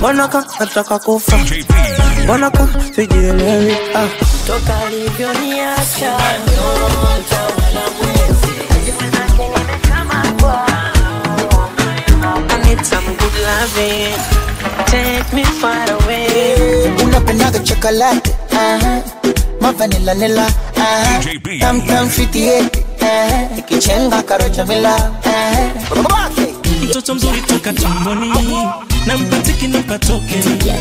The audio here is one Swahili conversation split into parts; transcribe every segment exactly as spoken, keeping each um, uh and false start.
Bonaka nataka kufa, bonaka sijielewi. Ah, toka alivyoniacha I need some good loving, take me far away. Unapendaga chocolate, uh-huh. Ma vanilla nilla, uh-huh. Tam tam fifty-eight, uh-huh. Ikichenga karocha mila, uh-huh. Mtoto mzuri toka tumboni, na mpatiki na patoke.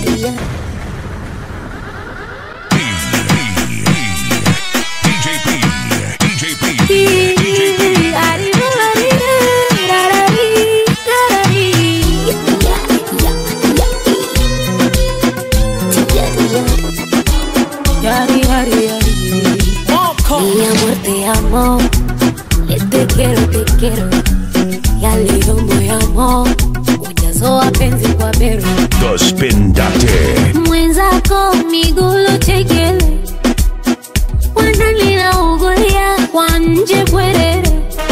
Mi amor, te amo, te quiero, te quiero. Ya leo moyo ujazo wapenzi kwa beru. The Spin Doctor. Mwenzako migulo chekele, wanalila ugolia kwa nje bwerere.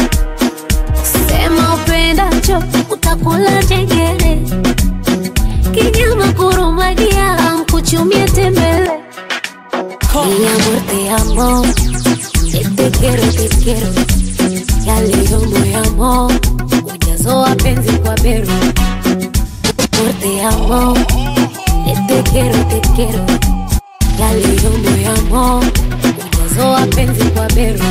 Sema upendacho utakula chekele, kinyama kurumagia amkuchumie tembele. Mi amor, te amo, te quiero, te quiero. Ya leo moyo ujazo wapenzi kwa beru. Amor, te amo, te quiero, te quiero. Ya leo moyo ujazo wapenzi kwa beru.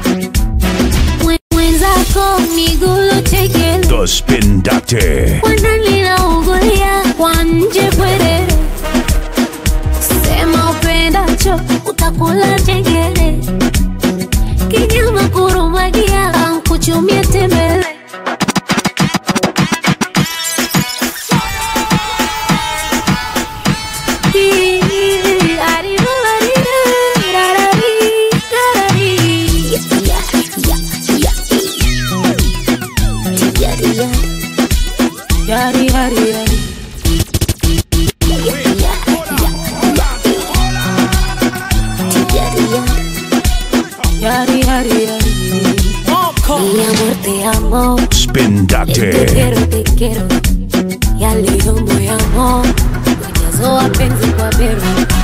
Mwenzako migulo chekele, The Spin Doctor. wanalila ugolia kwa nje bwerere. Sema upendacho utakula chekele, kinyama kurumagia amkuchumie tembele. Yari yari yari yari yari yari. Mi amor, te amo, Spin Doctor. te quiero, te quiero. Ya leo moyo ujazo wapenzi kwa beru.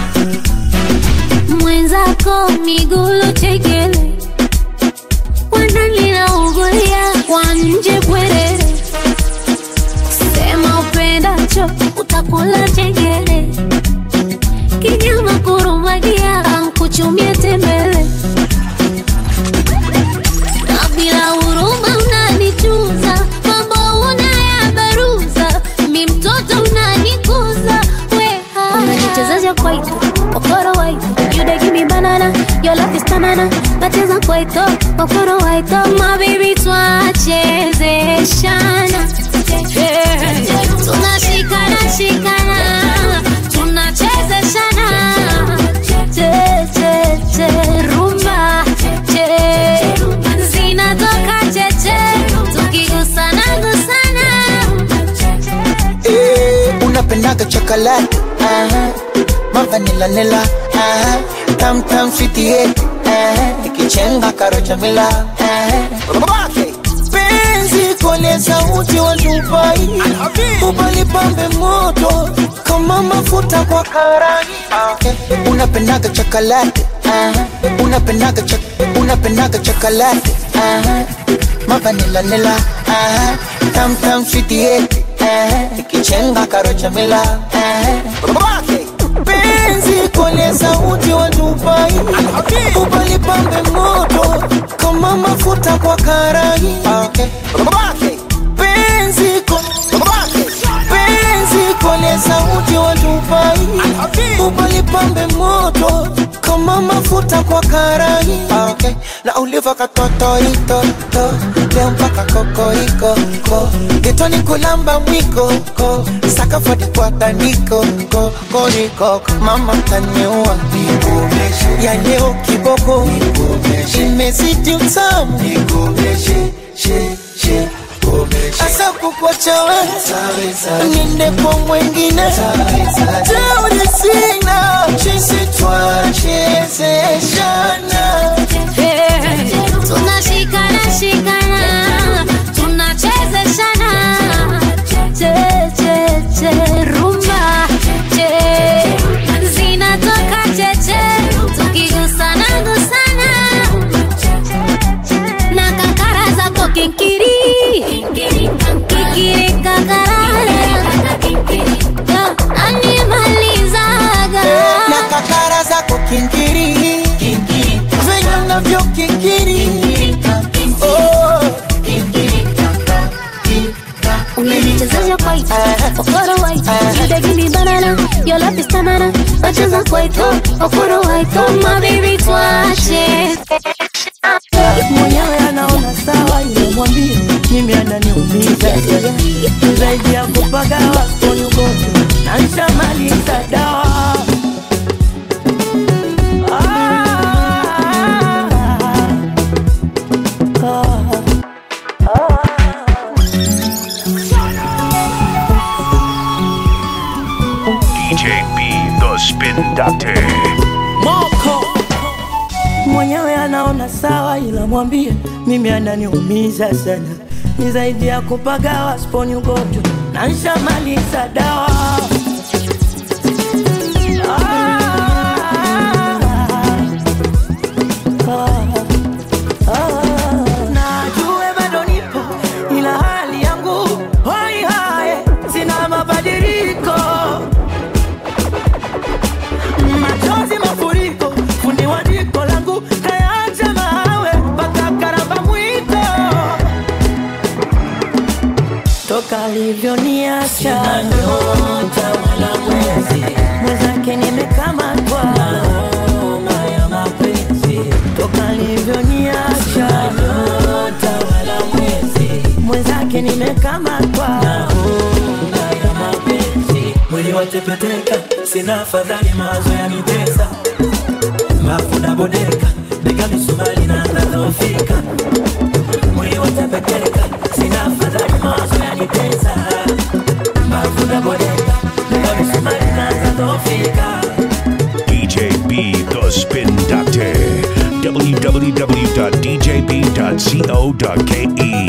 Mwenzako migulo chekele, wanalila ugolia kwa nje bwerere. Sema upendacho utakula chekele, kinyama kurumagia amkuchumie tembele. Na bila huruma unanichuza, mambo unayabaruza, mi mtoto unanikuza. Weha unanichezaja kwaito, okoro waito. You dey give me banana, your love is banana. Nacheza kwaito, okoro waito. My baby twachezeshana, tunashikana shikana, tunachezeshana. Che che che rumba, che zinatoka che che, tukigusana gusana. Eh, unapendaga chocolate, uh-huh. Ma vanilla nilla, uh-huh. Tam tam fifty-eight, uh-huh. Ikichenga karocha mila, uh-huh. Penzi kole sauti wa Dubai, ubali pambe moto kama mafuta kwa karai. Okay. Unapendaga chocolate, uh-huh. Unapendaga cho unapendaga chocolate, uh-huh. Ma vanilla nilla, uh-huh. Tam tam fifty-eight, uh-huh. Ikichenga karocha mila, uh-huh. Penzi kole sauti wa Dubai, ubali pambe moto kama mafuta kwa karai. Okay. Penzi ko Penzi kole sauti wa Dubai, ubali pambe moto kama mafuta kwa karai. Okay. Na uliva katoto ito to, leo mpaka koko iko ko. Getoni kulamba mwiko ko, saka fadi kwa tandiko ko. Koriko mama taniua, ya leo kiboko imezidi utamu. Asa kukwacha wewe, ninde kwa mwengine. Tauri sina, chisi twachezeshana. Tunashikana shikana, tunachezeshana. Che che che rumba, unavyokikiri. Oh, Unanichezesha kwaito, okoro waito. You dey give me banana, your love is stamina. Nacheza kwaito, okoro waito. My baby tuache. Mwenyewe anaona sawa, ile mwambie mimi ananiumiza. Zaidi ya kupaga wako nyugoto, na nishamaliza dawa. D J B, the Spin Doctor. Moko mwenyewe anaona sawa, ila mwambie mimi ananiumiza sana. Ni zaidi ya kupagawa sponi ugoto, na nishamaliza dawa. Najue bado nipo, ila hali yangu hoi hai, sina mabadiliko. Machozi mafuriko, fundi wa jiko langu kayaacha mawe, mpaka karamba mwito. Toka alivyoniacha sina nyota wala mwezi, mwenzake nimekamatwa na homa ya mapenzi. Toka alivyoniacha sina nyota wala mwezi, mwenzake nimekamatwa na homa ya mapenzi. Mwili watepeteka, sina afadhali mawazo ya nitesa. Mafuda bodeka, bega misumali na nadhofika. Mwili watepeteka, sina afadhali mawazo ya nitesa. Mafuda bodeka, bega misumali na nadhofika. D J B, the Spin Doctor. w w w dot d j b dot co dot k e.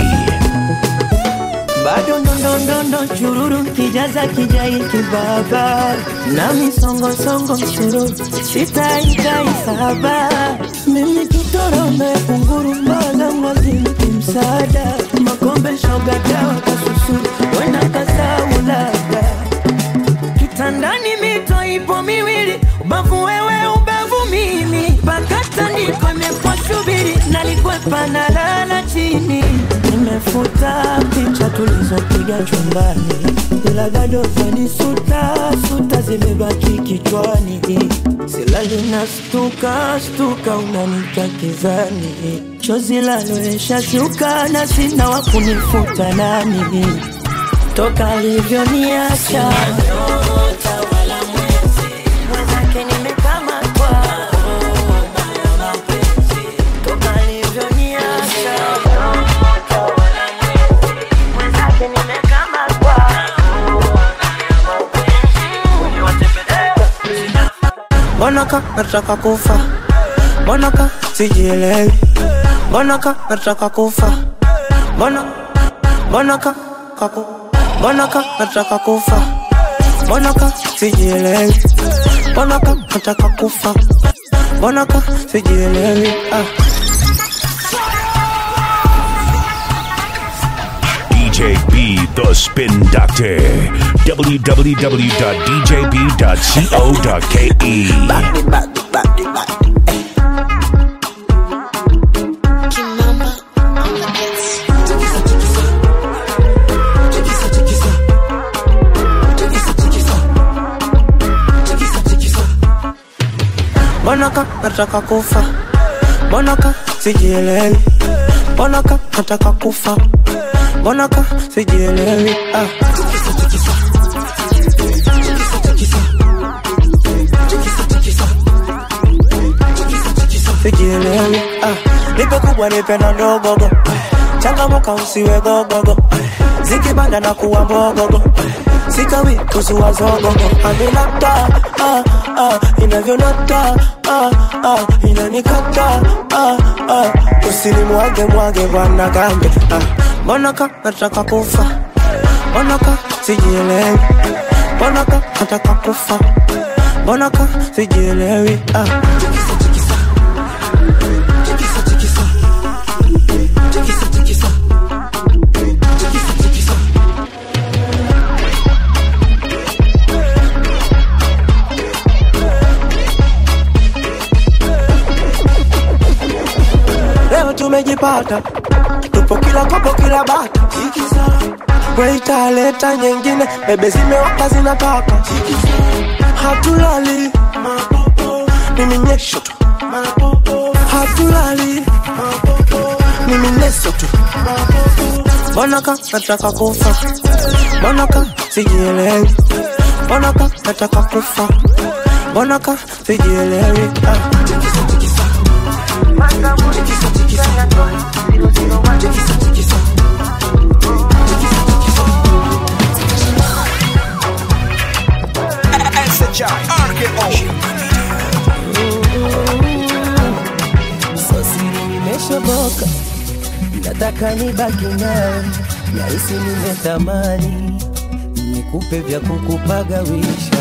Bado ndondondo chururu kijaza kijai kibaba, na misongo songo chururu sitaikai saba. Mimi kitorome kunguru mbaza mwazimu kimsada, makombe shoga dawa kasusuru wenda kasaulaka. Kitandani mito ipo miwili, ubavu wewe ubavu mimi, pakata niko imekwa shubiri, nalikwepa na lala chini. Nimefuta picha tulizopiga chumbani, ila bado zanisuta suta zimebaki kichwani. Silali na stuka stuka unanita kizani, chozi laloesha shuka na sina wakunifuta nani. Toka alivyoniacha nyota wala mwezi, mwenzake nimekamatwa homa ya mapenzi. Toka alivyoniacha nyota wala mwezi, mwenzake nimekamatwa homa ya mapenzi. Watepeleka Bonaka nataka kufa, bonaka sijielewi. Bonaka nataka kufa, bona bonaka kaku, bonaka nataka kufa, bonaka sijielewi. Bonaka nataka kufa, bonaka sijielewi. Ah. D J B, the Spin Doctor. w w w dot d j b dot co dot k e. Body, body, body, body. Bonaka nataka kufa, bonaka sijielewi. Bonaka nataka kufa, bonaka sijielewi. Ah. Sijielewi. Ah. Nipe kubwa nipe na ndogogo, changamuka usiwe gogogo. Zikibanda na kuwa mbogogo, sikawi kuzua zogogo. Aminata, ah, ah, inavyonata, ah, ah, inanikata, ah, ah. Usinimwage mwage wana gambe. Ah. Bonaka nataka kufa, bonaka sijielewi. Bonaka nataka kufa, bonaka sijielewi. Ah. tumejipata, tupo kila kopo kila bata. Waita leta nyingine, bebe zimewaka zinataka. Hatulali, mimi nyesho tu. Hatulali, mimi neso tu. Bonaka nataka kufa, bonaka sijielewi. Bonaka nataka kufa, bonaka sijielewi. Tikisa tikisa, tikisa tikisa, tikisa tikisa. Sasa nimeshoboka, nataka nibaki nawe, nahisi nimetamani nikupe vya kukupagawisha.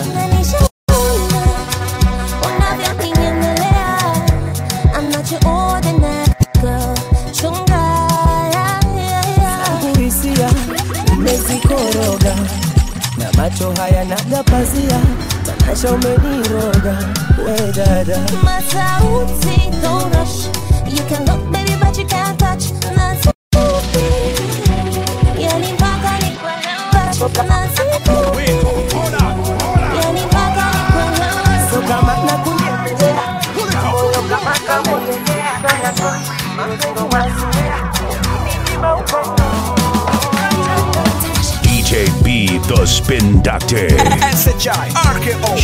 I'm not your ordinary girl, chunga kuhisia umezikoroga na macho haya nagapazia, tanasha umeniroga we dada. Masauti don't rush, you can look baby but you can't touch. Nasipupi yani mpaka ni kwelewa. Nasipupi yani mpaka ni kwelewa. So kama nakunyemea moyo kama kama unyemea sana kwa mambo mazuri mimi uko. D J B the Spin Doctor. S H I R K O.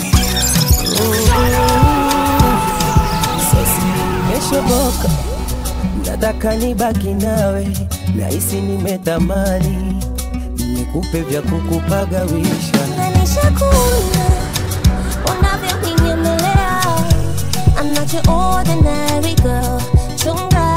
Sasa nimeshoboka, nataka nibaki nawe, nahisi nimetamani nikupe vya kukupagawisha. Nishakuna unavyonimelea, I'm not your ordinary girl, chunga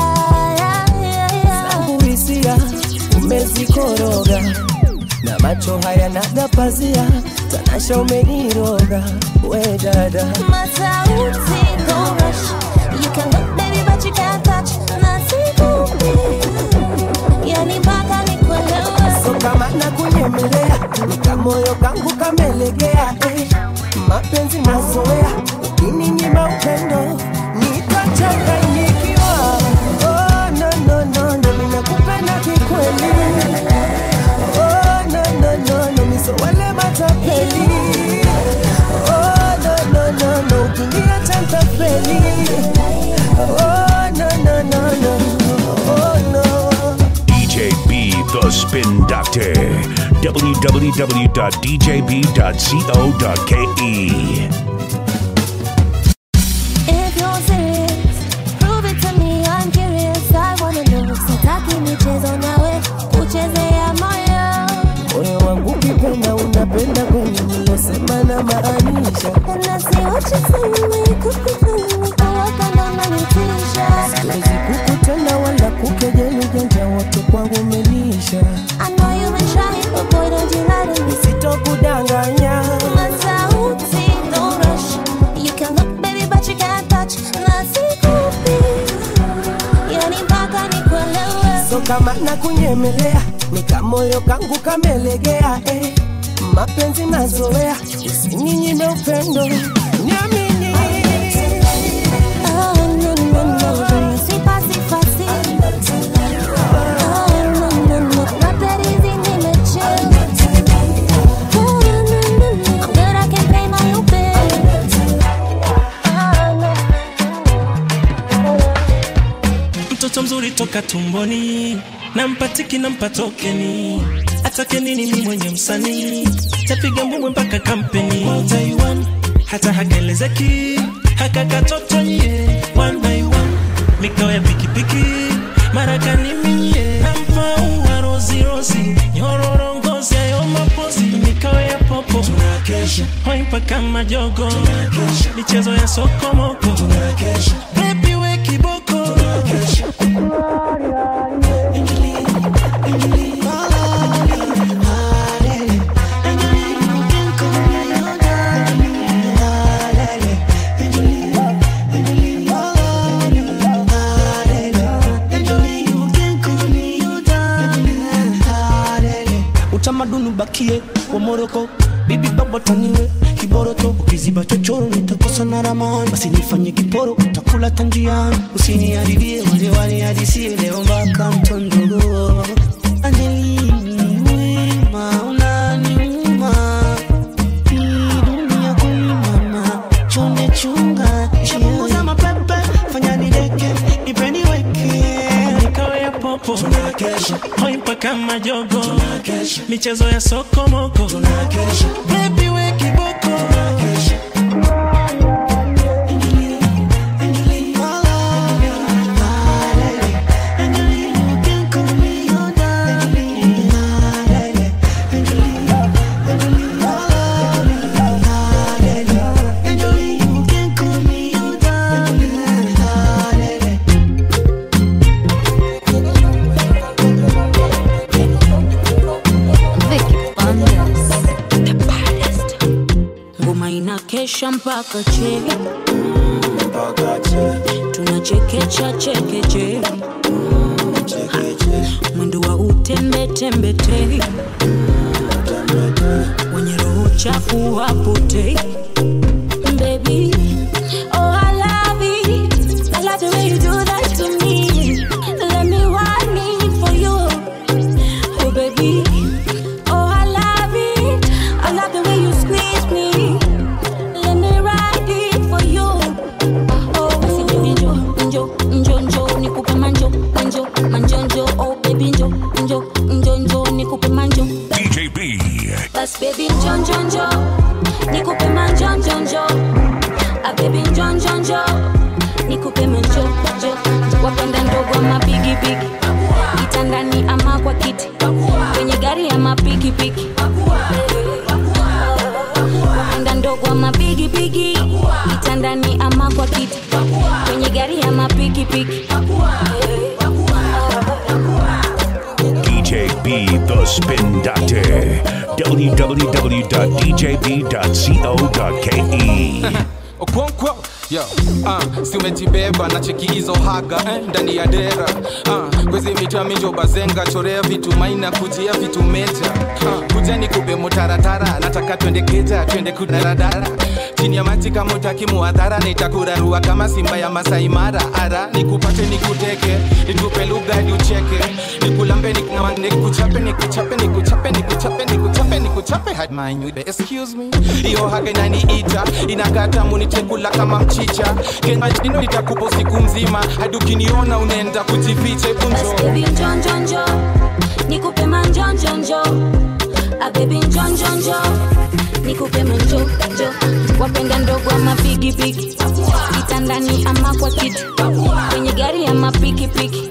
kuhisia umezikoroga na macho haya nagapazia, tanasha umeniroga we dada. Masauti don't rush, you can look baby but you can't touch. Nasipupi yani mpaka ni kwelewa. So kama nakunyemelea, nikamoyo kangu kamelegea eh. Mapenzi mazoea, ukininyima upendo nitachanganyikiwa. Oh no no no no, ninakupenda kikweli. Oh no no no no, miso wale matapeli. Oh no no no no, ukinia chantapeli. Oh no no no no, oh no. D J B the Spin Doctor. w w w dot d j b dot co dot k e. If you're serious, prove it to me, I'm curious. I wanna know, sitaki michezo nawe, kuchezea moyo. Moyo wangu kipenda unapenda kweli, nilosema na maanisha. And I see what you say, me kukufanya, nikawaka ndo nanitisha. Siwezi kukutenda wala kukejeli, janja wote kwangu umenisha. I know you been trying, but boy don't you lie to me. Sitokudanganya. Masauti don't rush, you can look baby but you can't touch. Nasikupi yani mpaka ni kwelewa. So kama nakunyemelea, nikamoyo kangu kamelegea eh. Mapenzi mazoea, usininyime upendo, niamini. Oh no no no, je suis pas si facile. Oh no no no, not that easy, name it chill. Oh no no no, I'm good, I can pay my own bill. Mtoto mzuri toka tumboni, nampatiki nampa tokeni, atake nini mimi mwenye msanii, tapiga mbwembwe mpaka kampeni. Taiwan hata hakelezeki, haka katoto nye one by one, mikao ya pikipiki marakani minye, nampa uwa rozi rozi, nyororo ngozi ayo mapozi, mikao ya popo tunakesha, hoi mpaka majogo tunakesha, michezo ya soko moko tunakesha, baby we kiboko tunakesha. Utamaduni bakie wa Moroko, Bibi baba taniwe kiboroto, ukiziba chochoro nitakosa na ramani. Basi nifanye kiporo, utakula tanjiani. Usiniharibie wale wale hadisie leo mpaka mtondogo. Angelini wema unaniuma, hii dunia kweli mama, chonde chunga. Nishapunguza mapepe, fanya nideke, nipeni weke. Nikawe ya popo, tunakesha. Hoi mpaka majogo, tunakesha. Michezo ya soko moko, tunakesha. Baby we kiboko, tunakesha. Kesha mpaka che, mpaka che. Tunachekecha chekeche, mwendo wa utembe tembe te, wenye roho chafu wapote. Baby, oh I love it, I love the way you do that to me. Let me want it for you, oh baby. Oh I love it, I love the way you squeeze me. D J B. Bas baby John John Jo, nikupe man John John Jo. A baby John John Jo, nikupe man Jo Jo. Wapenda ndogo ama bigi bigi, kitandani ama kwa kiti, kwenye gari ama piki piki. Wapenda ndogo ama bigi bigi, kitandani ama kwa kiti, kwenye gari ama piki piki. D J B The Spin Doctor. w w w dot d j b dot co dot k e. Okonkwo, yo, uh, si umejibeba na cheki hizo haga eh, ndani ya dera uh, kwezi mita minjo bazenga, chorea vitu maina kujia vitu meja uh, kuja ni kube mutaratara, nataka twende keja, twende kudaradara chini ya maji kama utaki muadhara, nitakurarua kama simba ya Masai Mara. Ara, nikupate nikuteke, nitupe lugha ni ucheke, nikulambe nikumane, nikuchape nikuchape nikuchape nikuchape nikuchape nikuchape had my new excuse me. Iyo haga inaniita, inakata munitekula kama mchicha, kena jino nitakupo siku mzima, hadi ukiniona unaenda kujificha punjo. Baby John John Jo, nikupe man John John Jo. A baby John John Jo, nikupe man Jo Jo. Wapenda ndogo ama bigi bigi, kitandani ama kwa kiti, kwenye gari ama piki piki.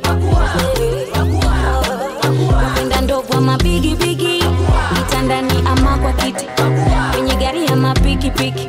Wapenda ndogo ama bigi bigi, kitandani ama kwa kiti, kwenye gari ama piki piki.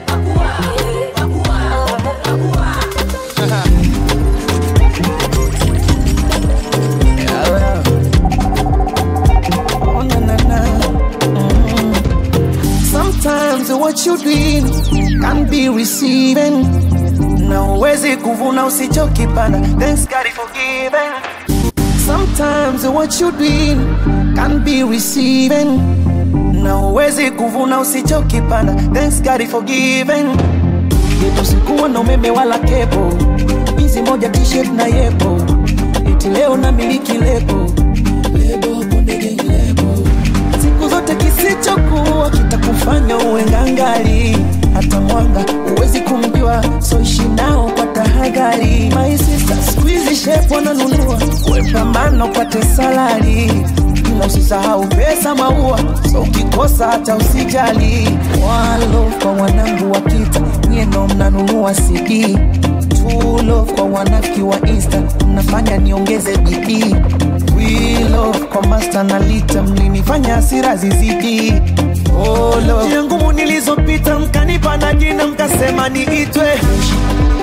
Sometimes what you doing can be receiving. Na uwezi kuvuna usichokipanda. Thanks God for giving. Sometimes what you doing can be receiving. Na uwezi kuvuna usichokipanda. Thanks God for giving. Yetu sikuwa na umeme wala kepo, hizi moja t-shirt na yepo, eti leo na miliki lebo, lebo konde gengi lebo. Siku zote kisichokuwa kitakufanya uwe ngangari, hata mwanga uwezi kumjua, so ishi nao kwa tahadhari. My sister squeeze shape wananunua, wepambano pate salari, ila usisahau pesa maua, so ukikosa hata usijali. One love kwa wanangu wa kita, nye ndo mnanunua C D. Two love kwa wanafiki wa Insta, mnafanya niongeze bidii. We love kwa master na lita, mlinifanya hasira zizidi. Oh love, njia ngumu nilizopita, mkanipa na jina mkasema niitwe Yeshi.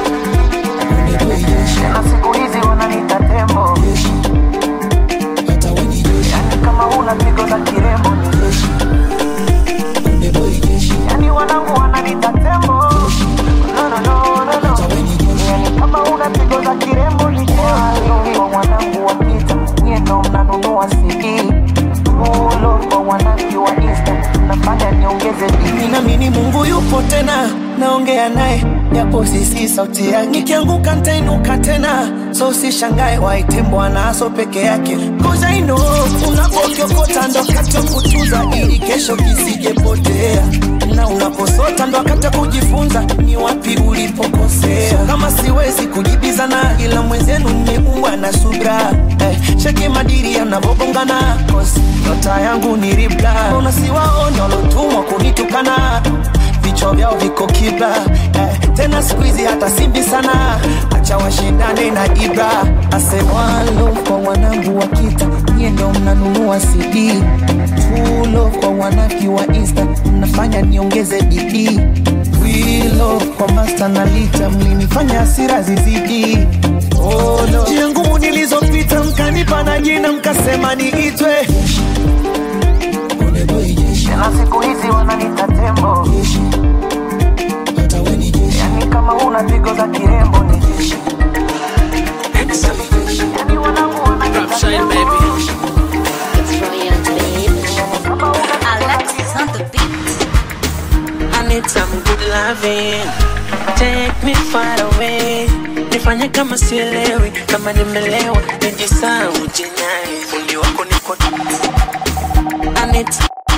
Na siku hizi wananiita tembo Yeshi. Hata weni Yeshi, yani kama una pigo za kirembo Yeshi. Kunde boy Yeshi, yani wanangu wananiita tembo Yeshi. No no no no no, hata weni Yeshi, yani kama una pigo za kirembo ni Yeshi. Kwa wanangu wapita, nye ndo mnanunua C D. Mulo kwa wanangu wa Insta, nafanya niongeze bidii. sauti yake. Nikianguka nitainuka tena, so usishangae waite Bwana aso peke yake. Cause I know unapokiokota ndo wakati wa kutuza ili kesho kisijepotea, na unaposota ndo wakati wa kujifunza ni wapi ulipokosea. So kama siwezi kujibizana, ila mwenzenu nimeumbwa na subra, eh, cheki madiri yanavobongana, cause nyota yangu ni ribla. Unasiwaona walotumwa kunitukana, vichwa vyao viko kibla, eh, tena siku hizi hata simbi sana, acha washindane na Ibra. Asemwalo kwa wanangu wa kita, nyie ndo mnanunua C D. Fulo kwa wanaki wa Insta, mnafanya niongeze bidii. Wilo kwa master na lita, mlinifanya hasira zizidi. Oh no, njia ngumu nilizopita mkanipa na jina mkasema niitwe. Na siku hizi wananita tembo. Yani kama una pigo za kirembo ni jeshi. Yani wanangu wananita tembo. Alexis on the beat. I need some good loving, take me far away. Nifanye kama sielewi, kama nimelewa nijisahau jinai. Fundi wako niko I need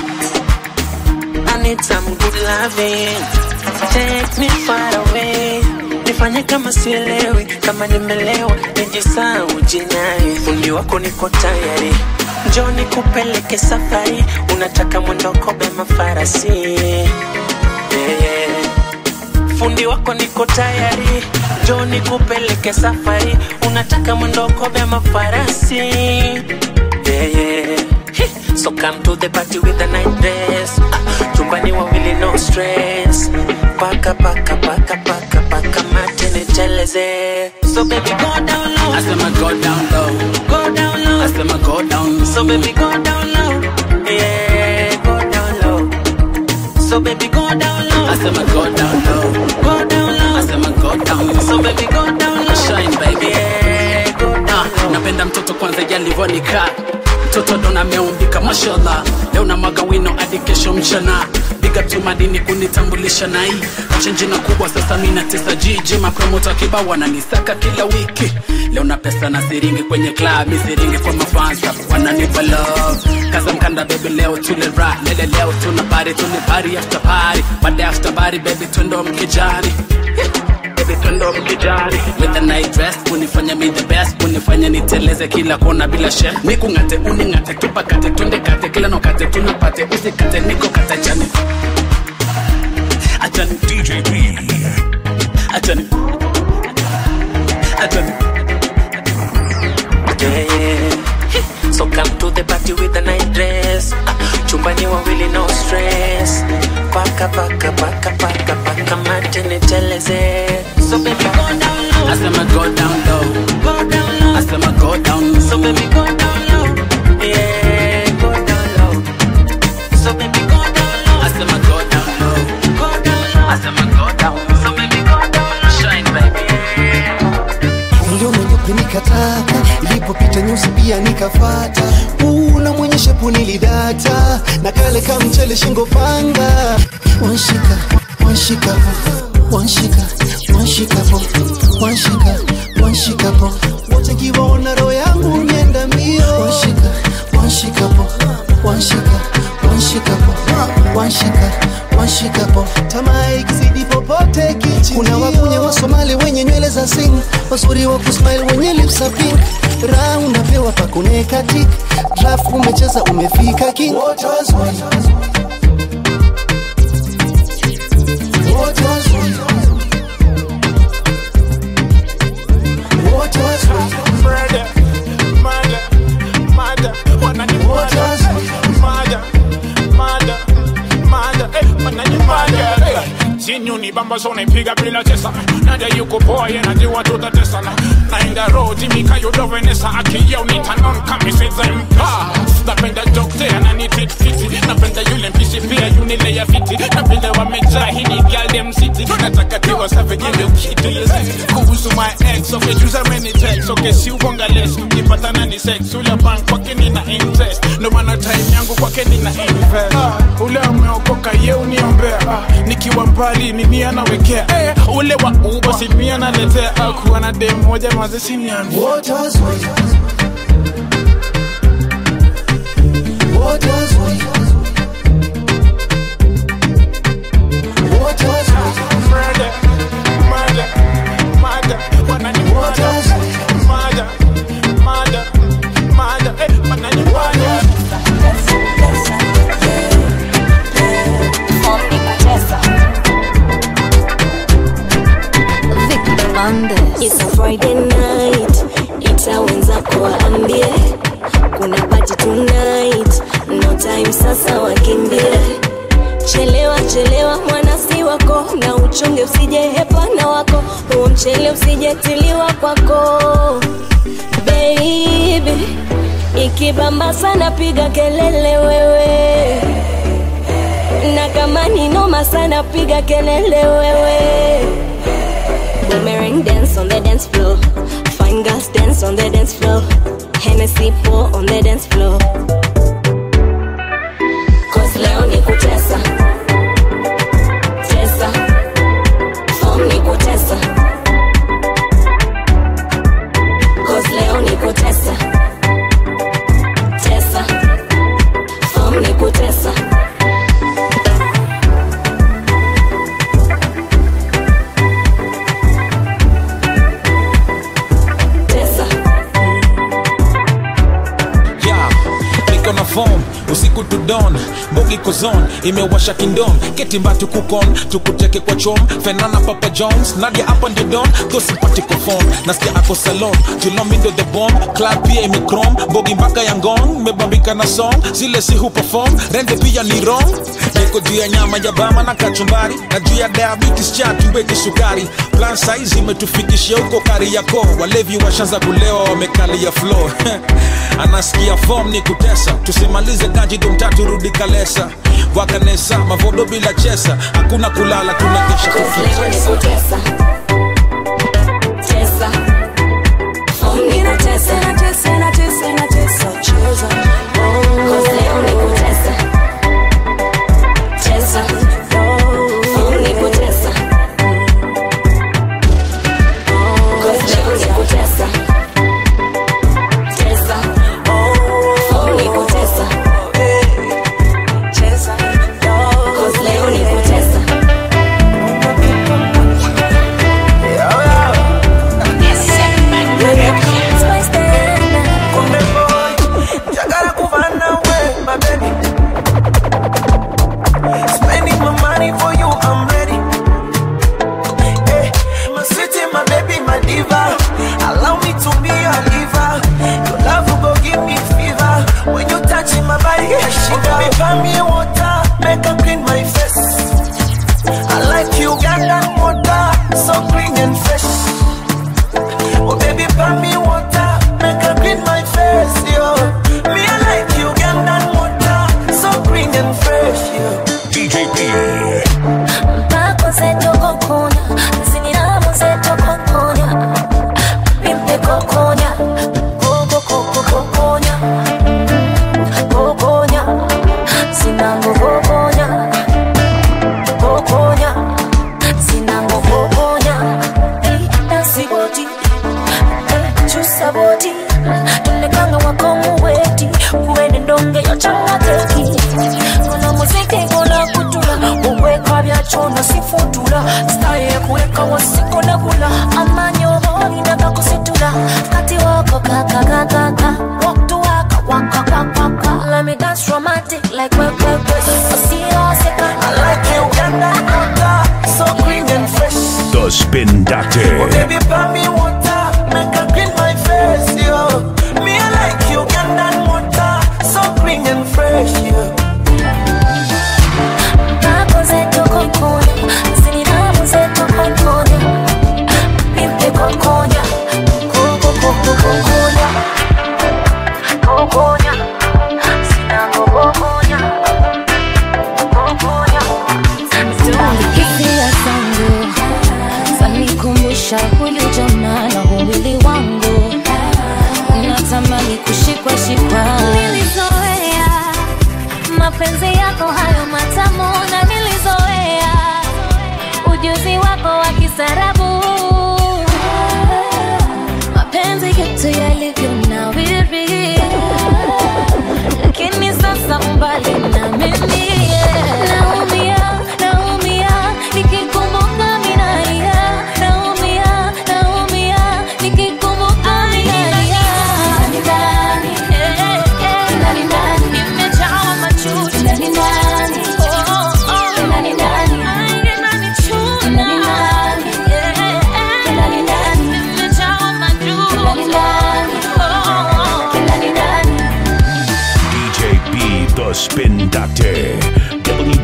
I need some good loving, take me far away. Nifanye kama sielewi, kama nimelewa nijisahau jinai. Fundi wako niko tayari, njoo nikupeleke safari. Unataka mwendo kobe mafarasi, yeah, yeah. Fundi wako niko tayari, njoo nikupeleke safari. Unataka mwendo kobe mafarasi, yeah, yeah. So come to the party with a night dress, chumbani wawili no stress. Paka paka paka paka paka matene cheleze. So baby go down low, I said my go down low, go down low, I said my go down low. So baby go down low, yeah, go down low. So baby go down low, I said my go down low, go down low, I said my go down low. So baby go down low, shine baby, yeah, go down low. Napenda mtoto kwanza yalivonika, mtoto dona meumbika mashallah. Leo na magawino hadi kesho mchana, big up to madini kunitambulisha na hii change na kubwa sasa mimi na tesa jiji. Mapromoter kibao wananisaka kila wiki. Leo na pesa na siringi kwenye club, mi siringi kwa mafans wananipa love. Kaza mkanda baby leo tule rap, lele leo tuna party, tuna party after party, baada after party baby twendo mkijani, baby twendo mkijani. With the night dress unifanya me the best, unifanya niteleze kila kona bila shame. Nikungate uningate tupakate twende kate kila nokate tunapate usikate niko kata jani. Atani D J B, Atani Atani yeah, yeah. So come to the party with a night dress, chumbani wawili no stress. Paka paka paka paka paka matene cheleze. So baby go down low, I said my go down low, go down low, I said my go down low. So baby go down low, yeah, go down low. So baby go down low, I said my go down low, go down low, I said my go down low. So baby go down low, shine baby. Ndio mwenye nikataka, ilipopita nyusi pia nikafata. Una mwenye shepu nilidata, na kale kama mchele shingo panga. Wanshika, wanshika, wanshika, wanshika po, wanshika, wanshika po. Wote kiwaona roho yangu nienda mbio. Wanshika, wanshika po, wanshika, wanshika po, wanshika, wanshika po. Tamaa ikizidi popote kichi. Kuna wakunya wa Somali wenye nywele za sing, wazuri wa kusmile wenye lips za pink. Raha unapewa pa kuneka tik, draft umecheza umefika king. What was one? What was one? What was one? Murder, murder, murder. What was one? Murder, murder, murder. Wanani murder. Sinyuni bamba zone piga bila chesa. Nada yuko poa yanajua tutatesa. Naenda road mika yudo Vanessa. Aki yao nita non kami seza mpa. Napenda doctor anani treat fiti. napenda yule mpishi pia yunile ya fiti. Na vile wamejaa hili girl dem city. Nataka tiwa safe give kitu yes. Kuhusu my ex, okay choose many texts. Okay si ugonga less, nipatana ni sex. Ule bank kwake nina interest. No maana time yangu kwake nina invest. Ah, ule umeokoka ye uniombea. Ah, nikiwa mbali nini anawekea. Eh, ule wa uba si mimi analetea. Ah, kuwa na dem moja maze siniani. What does what What does what What does what Murder, murder, murder. Wanani murder, murder, murder, murder. Eh, wanani murder. It's a Friday night, itawenza kuambie kuna party tonight, no time sasa wakimbie. Chelewa chelewa mwanasi wako, na uchunge usije hepa na wako, huo mchele usije tiliwa kwako. Baby, ikibamba sana piga kelele wewe, na kama ni noma sana piga kelele wewe. Boomerang dance on the dance floor, fine girls dance on the dance floor, Hennessy pour on the dance floor. Cause leo ni kutesa, tesa, form ni kutesa. Cause leo ni kutesa, tesa, form ni kutesa. Form, usiku to dawn, bogi kozon, imewasha kingdom, keti mbatu kukon, tukuteke kwa chom, Fenana Papa Jones, Nadia up on the dawn, go simpatiko form, nasikia ako salon, tulomindo the bomb, club pia imikrom, bogi mbaka yangon, mebambika na song, zile si hu perform, rende pia ni wrong, niko juu ya nyama ya bama na kachumbari, na juu ya diabetes chatu weki sukari, plan size imetufikishia huko kari yako, walevi washanza kulewa wamekali ya floor, anasikia form ni kutesa, tusimalize ganji dumtatu rudi kalesa, wakanesa mavodo bila chesa, hakuna kulala tunakesha kutesa. Tesa, form ni kutesa, na tesa, na tesa, na tesa, cheza. Cause leo ni kutesa, tesa, form ni kutesa. Cause leo ni kutesa, tesa, form ni kutesa, cheza. Cause leo ni kutesa. The Spin Doctor. Oh, baby, buy me water, make her clean my face, yo. Me, I like you, Ugandan water, so clean and fresh, yo.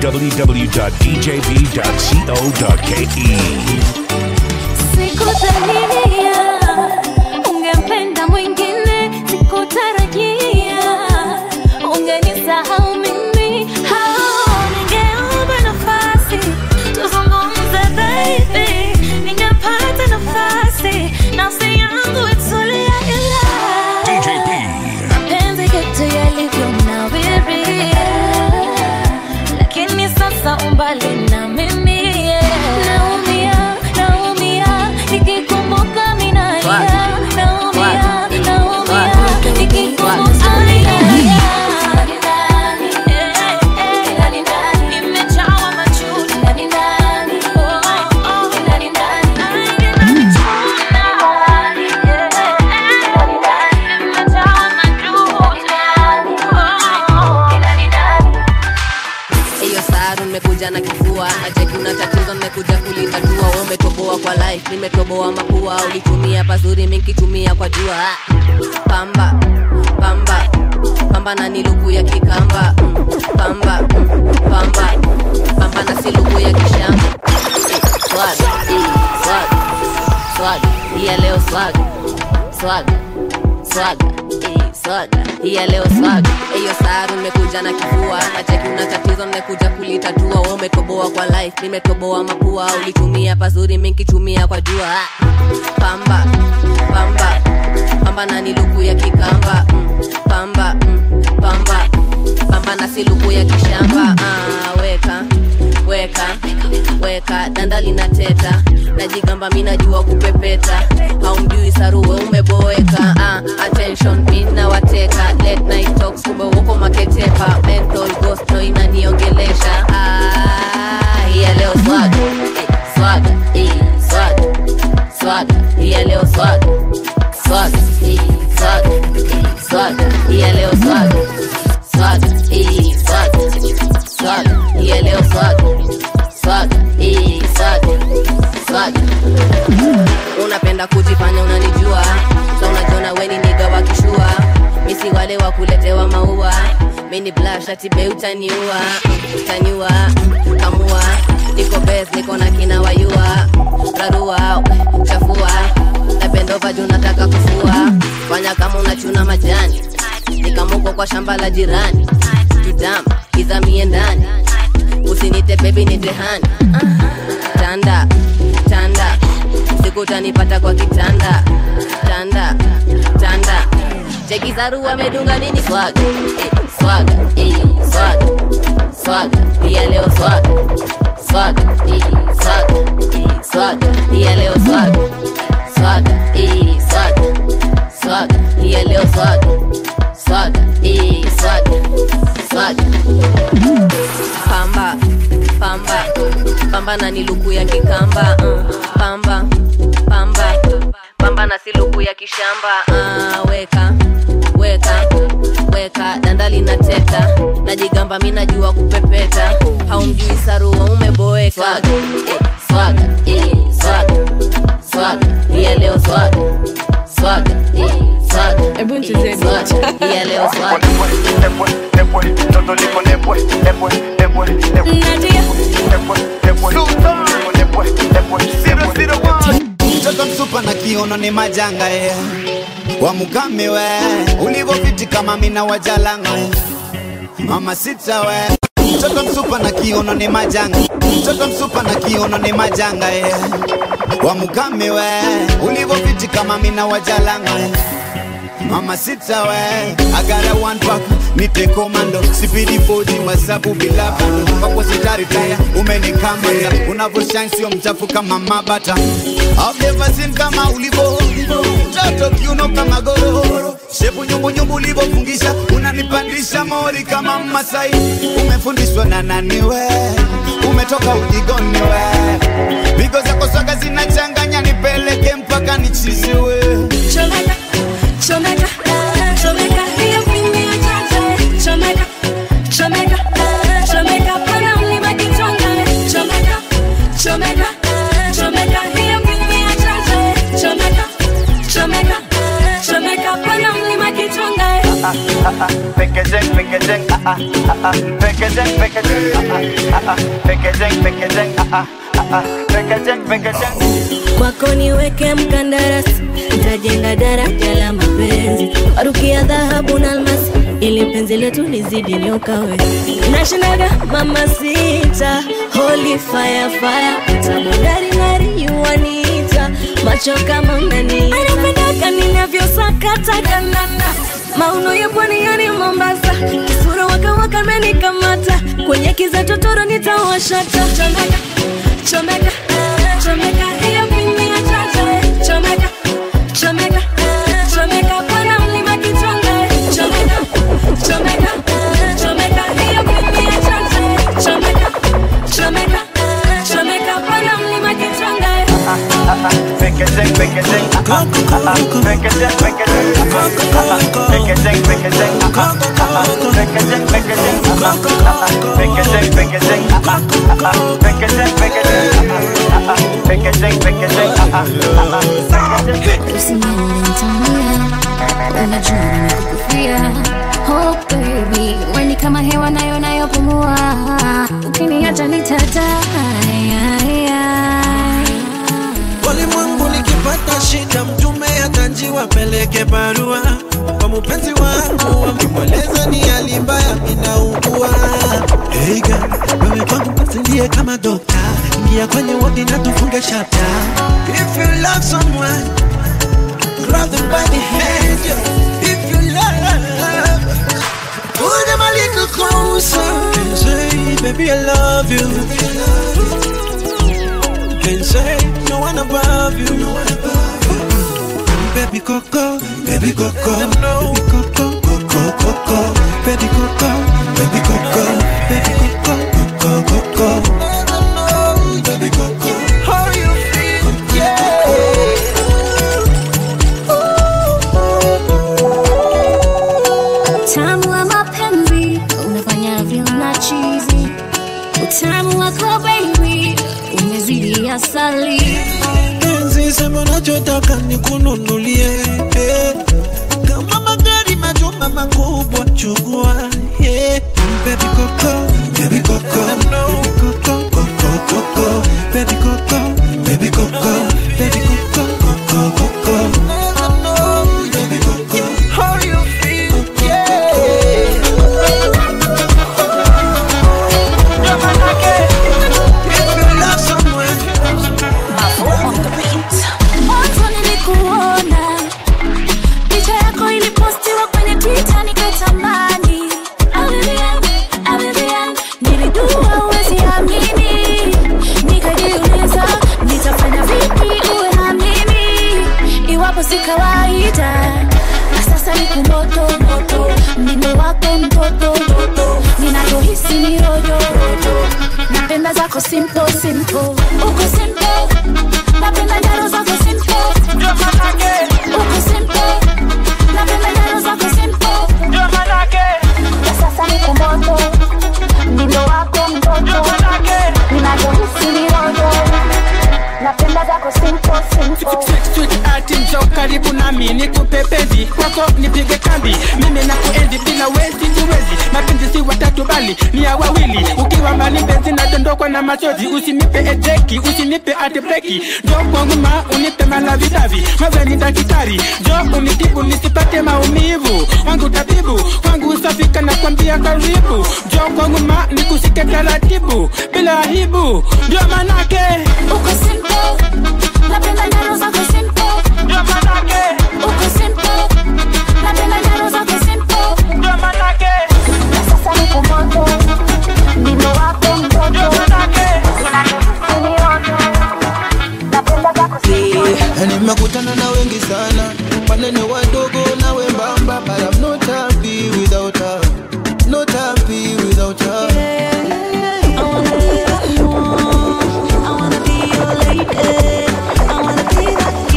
w w dot d j b dot co dot k e. Sikudhania ungempenda mwingine, sikutarajia ungenisahau mimi. Hao ningeomba nafasi tuzungumze baby, ningepata nafasi nafsi yangu itulia, ila D J B mapenzi yetu yalivyonawiri, lakini sasa umbali na mimi naumia, naumia nikikumbuka mimi nalia, naumia, naumia nikikumbuka mimi nalia. Nimejawa machozi ndani ndani, oh oh ndani ndani, nimejawa machozi ndani ndani. Hiyo saru nimekuja na kifua, aje kuna tatizo nimekuja kulitatua. Wewe umetoboa kwa life, nimetoboa mapua. Ulitumia pazuri, mimi nikitumia kwa jua. Pamba, pamba, pamba na niluku ya kikamba. Mm, pamba, mm, pamba, pamba na siluku ya kishamba. Eh, swag, eh, swag, swag, iya leo swag, swag, swag, eh, swag, iya leo swag. Hiyo saru nimekuja na kifua, aje kuna tatizo nimekuja kulitatua. Wewe umetoboa kwa life, nimetoboa mapua. Ulitumia pazuri, mimi nikitumia kwa jua. Pamba, pamba, pamba na niluku ya kikamba. Mm, pamba, mm, pamba, pamba na siluku ya kishamba. Ah, weka, weka, weka, danda linateta. Najigamba mimi najua kupepeta. Haumjui saru wewe umeboeka. Ah, attention mimi na wateka. Late night talks kumbe uko maketepa. Mental ghost no inaniongelesha. Ah, yeah leo swag, eh, swag, eh, swag, swag, yeah leo swag, swag, eh, swag, eh, swag, yeah leo swag, swag, eh, swag, swag, yeah leo swag, swag, eh, swag, swag. Unapenda kujifanya unanijua, so unajiona weni niga wakishua. Misi wale wa kuletewa maua, mini blush ati be utaniua, utaniua, kamua. Niko best, niko na kina wayua, rarua, chafua. Napenda vaju nataka kufua, fanya kama unachuna majani. Nikamuko kwa shamba la jirani, kitamu, kizamie ndani. Usinite baby nite hani, tanda, tanda, usiku utanipata kwa kitanda. Tanda, tanda, cheki zaru wamedunga nini swag, eh, swag, eh, swag, swag, iya leo swag, swag, eh, swag, eh, swag, iya leo swag, swag, eh, swag, swag, iya leo swag, swag, eh, swag, swag. Pamba, pamba, pamba na niluku ya kikamba. Uh, pamba, pamba, pamba na siluku ya kishamba. Uh, weka, weka, weka, danda linateta. Najigamba mimi najua kupepeta. Haumjui saru wewe umeboeka. Swag, eh, swag, eh, swag, swag, yeah leo swag, swag, eh, swag, eh, swag, yeah leo swag. Mtoto msupa na kiono ni majanga eh. Wamukame we ulivo viti kama mina wajalanga eh. Mama sita we mtoto msupa na kiono ni majanga. Mtoto msupa na kiono ni majanga eh. Wamukame we ulivo viti kama mina wajalanga eh. Mama sita we I got a one pack nite komando sipidi foji masabu bila bando. Wako sitari taya umenikamata. Unavo shine sio mchafu kama mabata. I've never seen kama ulivo mtoto kiuno kama gororo. Shepu nyumbu nyumbu ulivo fungisha. Unanipandisha mori kama Masai. Umefundishwa na nani we, umetoka udigoni we. Bigo zako swanga zinachanganya. Nipeleke mpaka nichiziwe. Chomeka, chomeka, chomeka, hiyo mimi achache. Chomeka, chomeka, chomeka, pana mlima kichonga. Chomeka, chomeka, chomeka, hiyo mimi achache. Chomeka, chomeka, chomeka, pana mlima kichonga. ah ah ah, packaging, packaging, ah ah ah ah, packaging, packaging, ah ah ah, packaging, packaging, ah ah ah, packaging, packaging. Kwako niweke mkandarasi, nitajenga daraja la mapenzi, warukia dhahabu na almasi, ili penzi letu lizidi nyoka we. Nashinaga mama sita, holy fire fire, tabundari ngari you wanita, macho kama unanita. Anapendaka ninavyosakata kanana, mauno ya pwani yani Mombasa, kisura waka waka menikamata, kwenye kiza totoro nitawashata. Chomeka, chomeka, chomeka, hiyo mimi achacha. Chomeka, chomeka, chomeka, pana mlima kichonga. Chomeka, chomeka, chomeka, hiyo mimi achacha. Chomeka, chomeka, chomeka, pana mlima kichonga. Packaging, packaging, ah ah ah, packaging, packaging, ah ah ah, packaging, packaging, ah ah ah, packaging, packaging, ah ah ah, packaging, packaging, ah ah ah, packaging, packaging, ah ah ah, packaging, packaging, ah ah ah, packaging. Usinianitania, unajua nimekufia. Oh baby, wewe ni kama hewa nayo nayopumua, ukiniacha nitadai. Walimwengu nikipata shida, mtume atanjiwa peleke barua kwa mpenzi wangu, wamweleza ni hali mbaya ninaugua. Hey girl, wewe kwangu basi ndiye kama dokta, ingia kwenye wodi na tufunge chapter. If you love someone, grab them by the hand. If you love, pull them a little closer and say, baby I love you. And say, no one above you, no one above you. Baby Coco, baby Coco, no. Baby Coco, Coco, Coco, baby Coco, baby Coco, baby Coco, Coco, Coco. Baby Coco, how you feel? Yeah. Utamu wa mapenzi unafanya feel na cheesy. Utamu wako baby umezidi asali. Penzi sema unachotaka nikununulie, eh. Kama magari majumba makubwa chukua, yeah. Baby Coco, baby Coco, no. Baby Coco, Coco, Coco, baby Coco, baby Coco, baby Coco, Coco, Coco. Baby Coco, how you feel? Yeah. If you love someone, Mwanzo nilikuona, picha yako ilipostiwa kwenye Twitter nikatamani. Abiria, abiria, nilijua huwezi amini. Nikajiuliza, nitafanya vipi uwe na mimi, iwapo si kawaida. Na sasa niko moto, moto, mdindo wako mtoto, mtoto. Ninachohisi ni rojo, rojo. Napenda zako simple, simple. Uko simple, napenda njaro zako simple. Uko simple, napenda njaro zako simple. Na sasa niko moto, mdindo wako mtoto. Ninachohisi ni rojo, napenda zako simple, simple. Sweet ati njoo karibu nami nikupe penzi kwako nipige kambi, mimi na kuenzi bila wezi siwezi. Mapenzi si watatu bali ni ya wawili, ukiwa mbali penzi na dondokwa na machozi. Usinipe ejeki, usinipe ati breki, njoo kwangu ma unipe malavidavi. Mawe ni daktari, njoo unitibu nisipate maumivu. Wangu tabibu, wangu usafika na kwambia karibu. Njoo kwangu ma nikusike taratibu bila aibu, ndio manake uko simple. Napenda njaro zako simple. ndio manake uko simple. Napenda njaro zako simple. ndio manake na sasa niko moto, mdindo wako mtoto. ndio manake napenda zako simple. Nimekutana na wengi sana, wanene wadogo na wembamba, but I'm not happy without her, not happy without her. I wanna be your lady. I wanna be your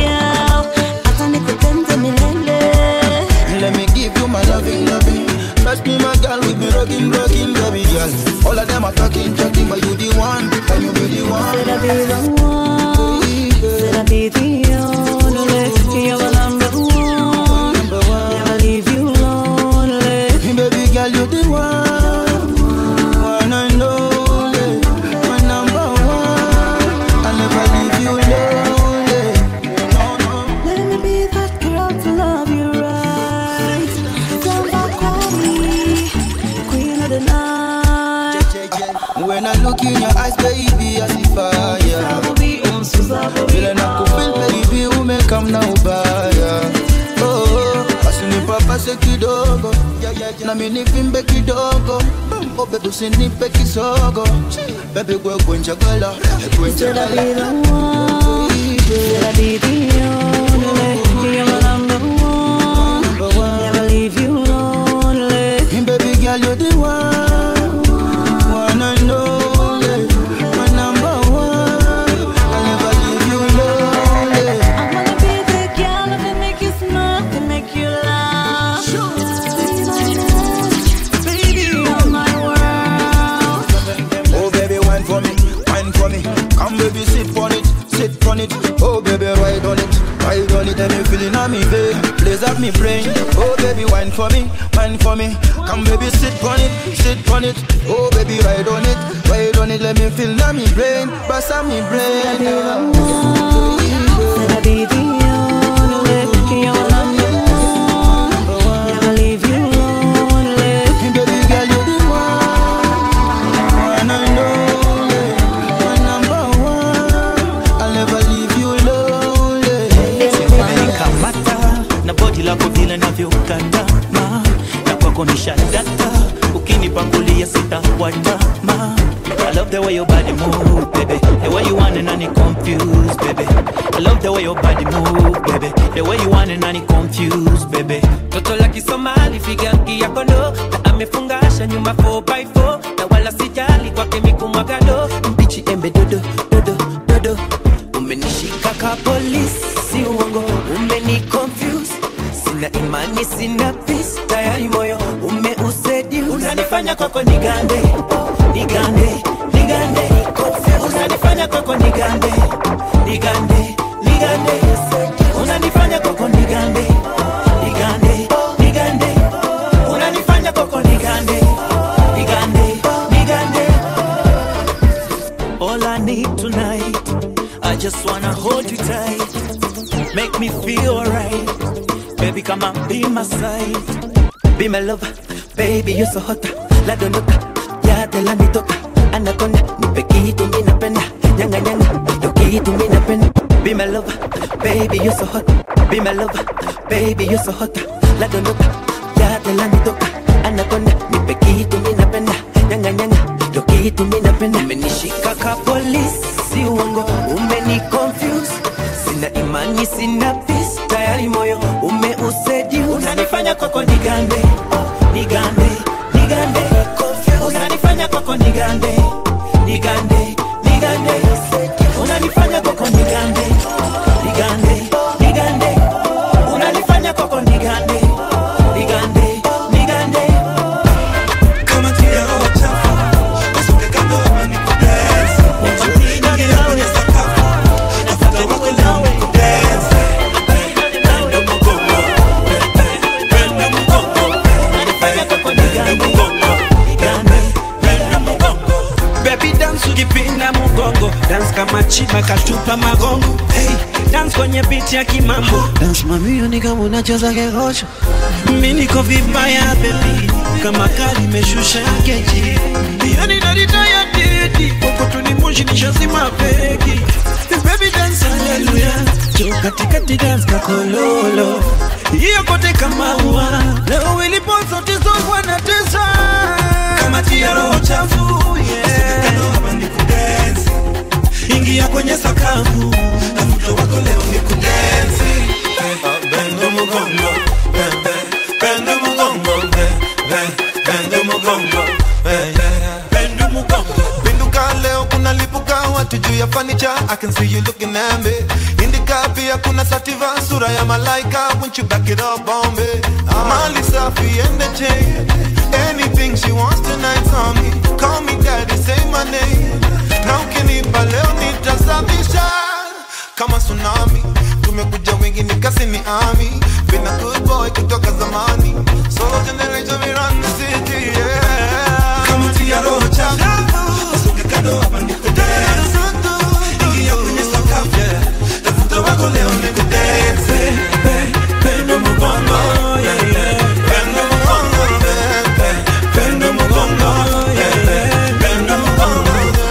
look in your eyes, baby, I see fire. Vile nakufeel, baby, umekam na ubaya. Oh, asinipa pase kidogo, na mini vimbe kidogo. Oh, baby, usinipe kisogo. Baby, gwe kwenja gala, kwenja gala. Should I be the one? Should I be the only? You're my number one. Never leave you lonely. Baby girl, you're the one, one and only, my number one. I'll never leave you lonely. I wanna be the girl that make you smile, that make you laugh. Baby, you're my world. Oh baby, wine for me, wine for me. Come baby, sit on it, sit on it. Oh baby, ride on it, ride on it. And me feeling on me, babe, blaze up me brain. Oh baby, wine for me, wine for me. Come baby, sit on it, sit on it. Oh baby, ride on it, ride on it. Let me feel on me brain, bust on me brain. Should I be the only? You're number one. Never leave you lonely. Baby girl, you're the one, one and only, my number one. I'll never leave you lonely. Kamata na body lako vile navyokata konisha data, ukinipangulia sitawatama. I love the way your body move, baby. The way you want it and it confused, baby. I love the way your body move, baby. The way you want it and it confused, baby. Toto la Kisomali figangi ya kondo, na amefungasha nyuma four by four, na wala sijali kwake mikumwagado. Mbichi embe dodo, dodo, dodo. Umenishika ka police, si uongo, umeni confused. Sina imani, sina peace, tayari moyo umeusedi. Unanifanya kwako nigande, nigande, nigande. Unanifanya kwako nigande, nigande, nigande. Unanifanya kwako nigande, nigande, nigande. Unanifanya kwako nigande, nigande, nigande. All I need tonight, I just wanna hold you tight, make me feel alright. Baby, come on, be my side. Be my lover, baby, you're so hot. La dondoka, ya te la nitoka. Anaconda, nipe kitu mimi napenda. Nyanga nyanga, ndo kitu mimi napenda. Be my lover, baby, you're so hot. Be my lover, baby, you're so hot. La dondoka, ya te la nitoka. Anaconda, nipe kitu mimi napenda. Nyanga nyanga, ndo kitu mimi napenda. Umenishika ka police, si uongo, umeni confuse. Sina imani, sina peace, tayari moyo umeusedi. Unanifanya kwako nigande, nigande, nigande. Unanifanya kwako nigande, nigande, nigande. Unanifanya kwako nigande, nigande, nigande. Unanifanya kwako nigande, nigande, nigande. Kama tia roho chafu, usuke kando ama nikudance. Ingia kwenye sakafu, nafuta wako leo nikudance. Pendo mgongo, pendo mgongo. Unanifanya kwako nigande, nigande, pendo mgongo. Baby dance ukipinda mgongo, dance kama chiba katupa magongo. Hey, dance kwenye beat ya kimambo. Dance mamio ni kama unacheza kegosho. Mimi niko vibaya baby, kama kali meshusha keji. Yani narita ya didi, koko tunimushi nishazima peki. Baby dance hallelujah, jo katikati dance kakololo. Hiyo kote kama ua, leo ilipo sote zongwa na tesa. Kama tia roho chafu, yeah. Kando hapa ni kudance, ingia kwenye sakafu. Nafuto wako leo ni kudance. Bendo mugongo, bendo mugongo, bendo mugongo, bendo mugongo. Pinduka leo kuna lipuka watu juu ya furniture. I can see you looking at me. Indika pia kuna sativa sura ya malaika. Won't you back it up on me? Mali safi and the chain. Anything she wants tonight's on me. Call me daddy, say my name. Now ukinipa leo nitasabisha kama tsunami. Tumekuja wengi nikasi ni army. Been a good boy kutoka zamani. Solo generation we run the city, yeah. Kama tia roho chafu, usuke kando hapa nikudance. Ingia kwenye sakafu, yeah. Tafuta wako leo nikudance. Pendo mugongo, yeah, yeah. Pendo mugongo, yeah. Pendo mugongo, yeah, yeah. Pendo mugongo,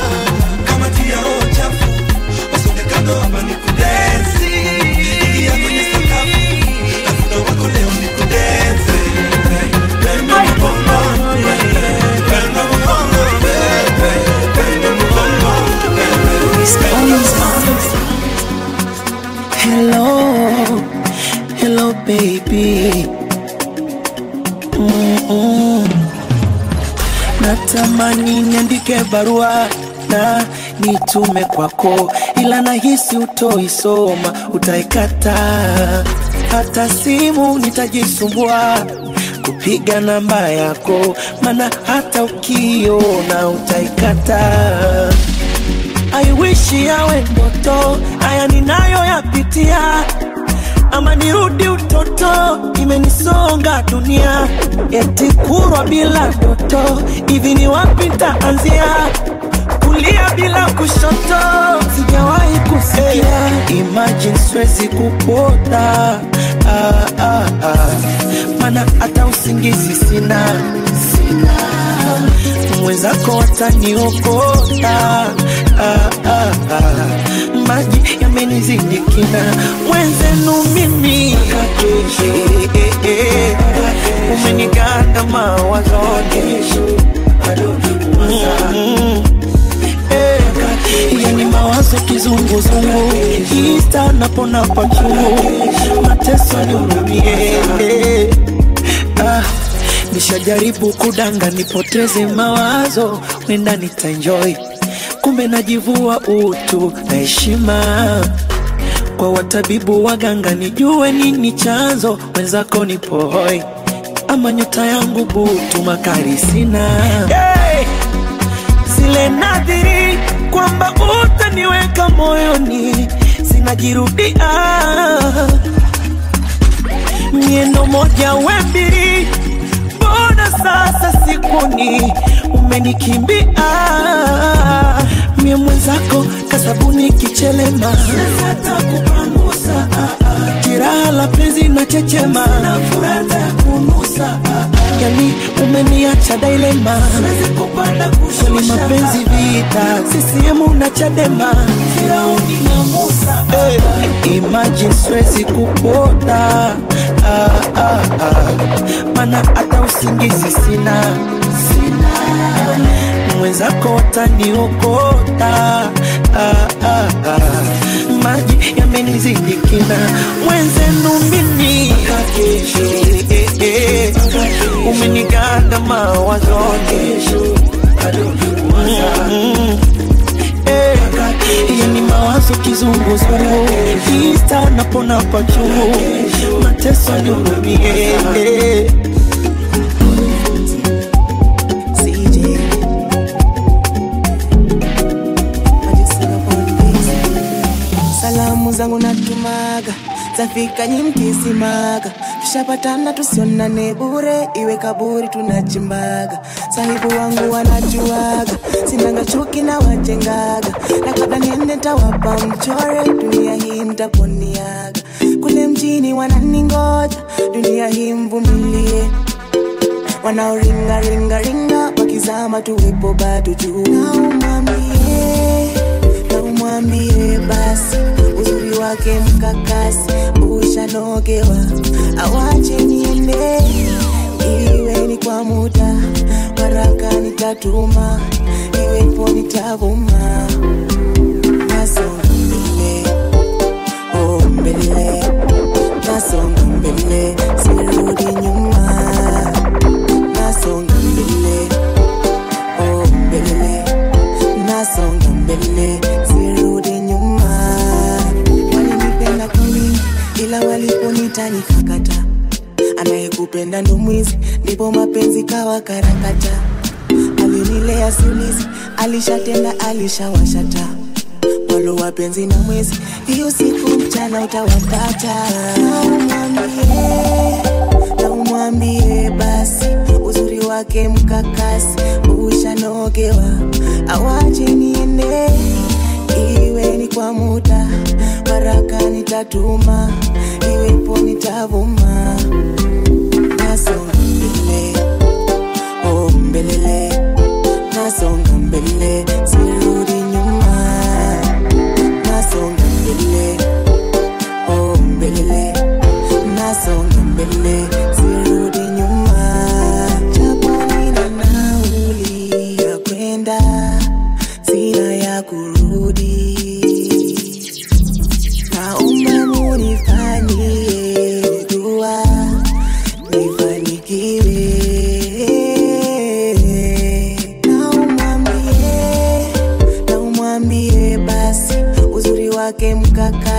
Mm-mm. Natamani niandike barua na nitume kwako, ila nahisi utoisoma, utaikata. Hata simu nitajisumbua kupiga namba yako, mana hata ukiona utaikata. I wish yawe ndoto, haya ninayo yapitia, ama nirudi utoto, imenisonga dunia. Eti kurwa bila ndoto, hivi ni wapi nitaanzia? Kulia bila kushoto, sijawahi kusikia. Imagine siwezi kupota, ah, ah, ah. Mana hata usingizi sina, sina. Mwenzako wataniokota, ah, ah, ah. Maji yamenizidi kina, mwenzenu mimi eh, eh, eh. Umeniganda mawazoni, mm-hmm. eh, yani mawazo kizunguzungu, Ista napona pachungu, mateso nihurumie, eh. Ah, nishajaribu kudanga nipoteze mawazo, wenda nitaenjoy, kumbe najivua utu na heshima. Kwa watabibu waganga nijue nini chanzo, wenzako nipo hoi, ama nyota yangu butu, makari sina. Hey! Zile nadhiri kwamba utaniweka moyoni zinajirudia, miendo moja wembiri, mbona sasa sikuni umenikimbia? Mie mwenzako kasabuni kichelema, hata kupangusa jiraha la penzi na chechema, na furata kunusa. Yani umeniacha dilema, kwani mapenzi vita, sisiemu na Chadema, Firauni na Musa. Hey, imagine siwezi kupota, ah, ah, ah. Mana hata usingizi sina, sina. Mwenzako wataniokota, ah, ah, ah. Maji yamenizidi kina, mwenzenu mimi eh, eh, eh. Umeniganda mawazoni, mm-hmm. eh, yani mawazo kizunguzungu, Ista napona pachungu, mateso nihurumie, eh. Salamu zangu natumaga, zafika nyimkisimaga, tushapatana tusionane bure, iwe kaburi tunachimbaga. Sahibu wangu wanajuaga, sinanga chuki na wajengaga, na kabla niende tawapa mchore, dunia hii mtaponiaga. Kule mjini wananingoja, dunia hii mvumilie, wanaoringa ringa ringa, wakizama tuwepo bado juu. Na umwambie, na umwambie basi, uzuri wake mkakasi, ushanogewa, awache niende, iwe ni kwa muda, waraka nitatuma, iwepo nitavuma. Nasonga mbele, oh mbele, nasonga mbele, sirudi nyuma. Nasonga mbele, oh mbele, nasonga mbele, sirudi nyuma. Walinipenda kweli, ila waliponita nikakata. Anayekupenda ndo mwizi, ndipo mapenzi kawa karakata. Alinilea siulizi, alishatenda alishawashata. Walo wapenzi na mwizi, hiyo siku mchana utawapata. Na umwambie, na umwambie basi, uzuri wake mkakasi, ushanogewa, awache niende, iwe ni kwa muda, baraka nitatuma, iwepo nitavuma. Nasonga mbele, oh mbele, nasonga mbele, sirudi nyuma. Nasonga mbele, oh mbele, nasonga mbele, sirudi nyuma. Japo nina nauli ya kwenda, sina ya kurudi. Naomba munifanyie dua, nifanikiwe.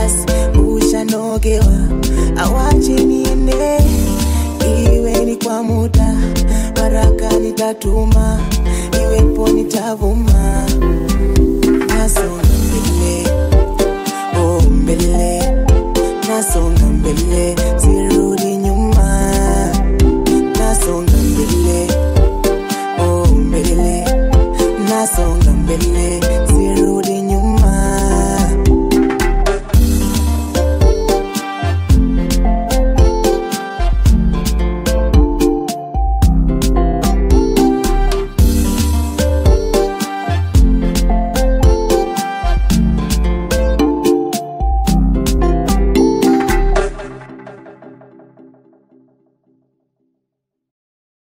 basi ushanogewa, awache niende, iwe ni kwa muda, baraka nitatuma, iwepo nitavuma. Nasonga mbele, oh mbele, nasonga mbele, sirudi nyuma. Nasonga mbele, oh mbele, nasonga mbele,